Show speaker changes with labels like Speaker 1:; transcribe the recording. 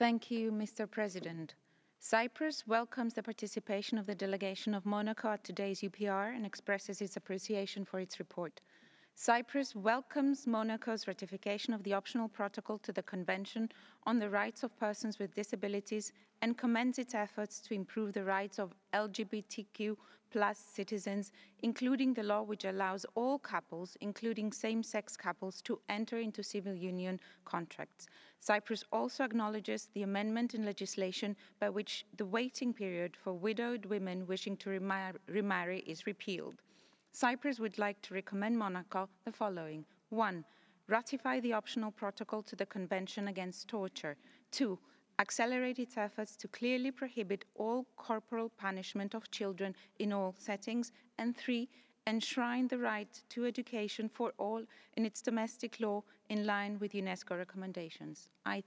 Speaker 1: Thank you, Mr. President. Cyprus welcomes the participation of the delegation of Monaco at today's UPR and expresses its appreciation for its report. Cyprus welcomes Monaco's ratification of the optional protocol to the Convention on the Rights of Persons with Disabilities and commends its efforts to improve the rights of LGBTQ+ citizens, including the law which allows all couples, including same-sex couples, to enter into civil union contracts. Cyprus also acknowledges the amendment in legislation by which the waiting period for widowed women wishing to remarry is repealed. Cyprus would like to recommend Monaco the following. 1. Ratify the optional protocol to the Convention Against Torture. 2. Accelerate its efforts to clearly prohibit all corporal punishment of children in all settings. And 3. Enshrine the right to education for all in its domestic law in line with UNESCO recommendations. I